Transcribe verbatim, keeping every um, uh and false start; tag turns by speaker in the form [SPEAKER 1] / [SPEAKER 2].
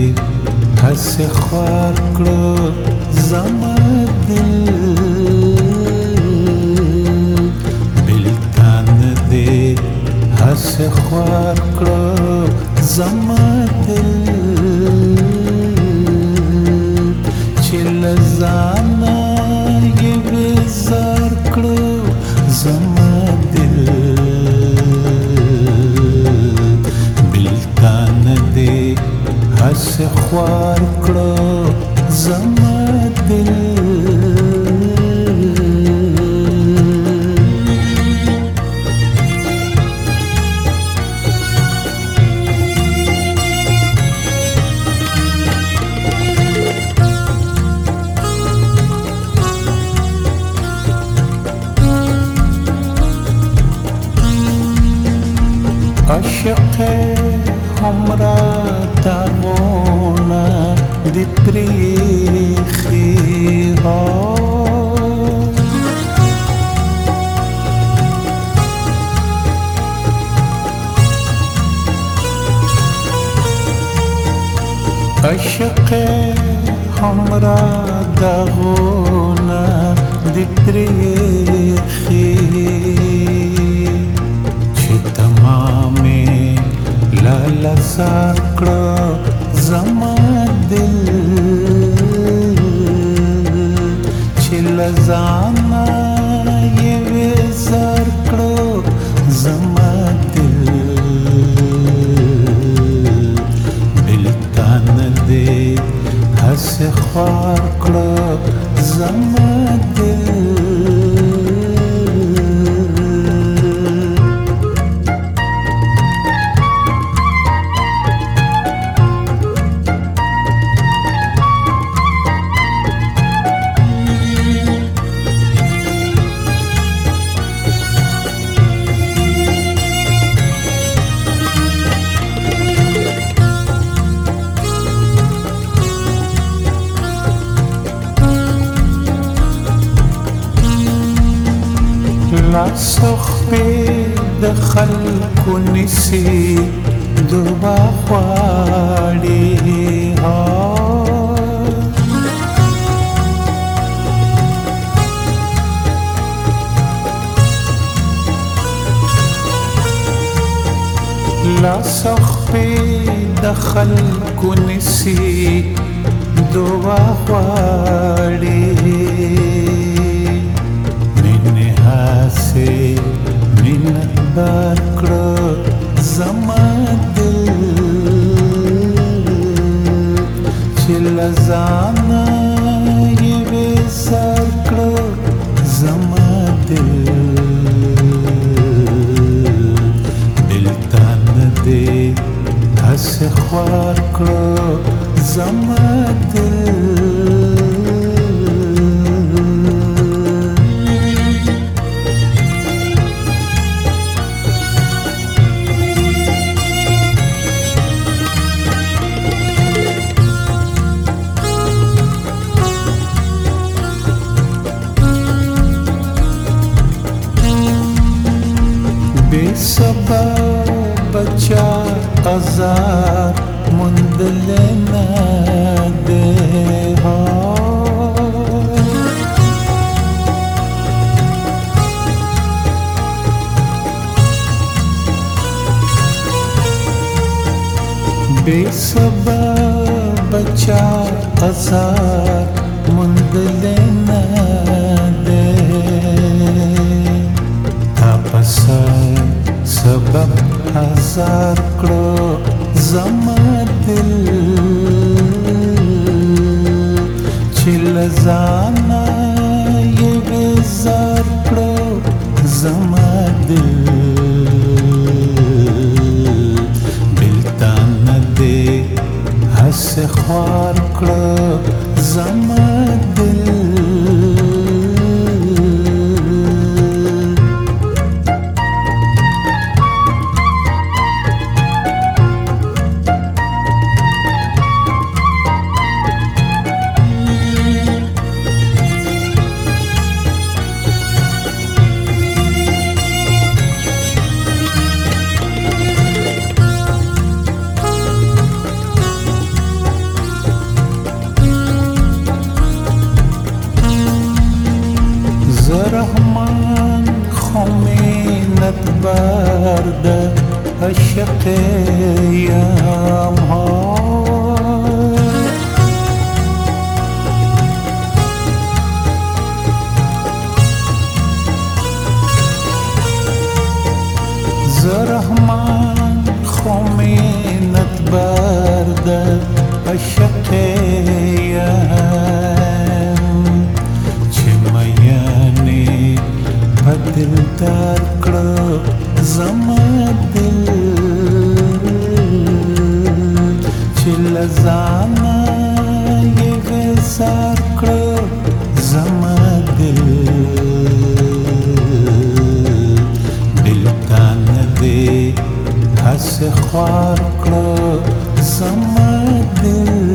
[SPEAKER 1] هسې خوار کړه زما دل بېلتان دې هسې خوار کړه زما دل چې له ځانه یې بېزار کړه زما دل بېلتان دې هسې خوار کړه زما دل عاشق همرا داغونه دې پرېښي عاشق همرا داغونه دې پرېښي لالا زار کړه زما دل چې له ځانه یې وزار کړه زما دل بېلتان دې هسې خوار کړه زما دل لاسخ په د خلکو نسی دوبا خواړي لاسخ په د خلکو نسی دوبا خواړي هسې مینت بار کړه زما دل چې له ځانه یې بېزار کړه زما دل بېلتان دې هسې خوار کړه زما دل بسبب بچا آزار مندل نه ده بسبب بچا آزار مندل نه ده سبب هزار کړه زما دل چې له ځانه یې بېزار کړه زما دل بېلتان دې هسې خوار کړه زما دل عاشق یم چې میانې په دلدار کړه زما دل چې له ځانه یې وزار کړه زما دل دلته نه دی هسې خوار کړه زما دل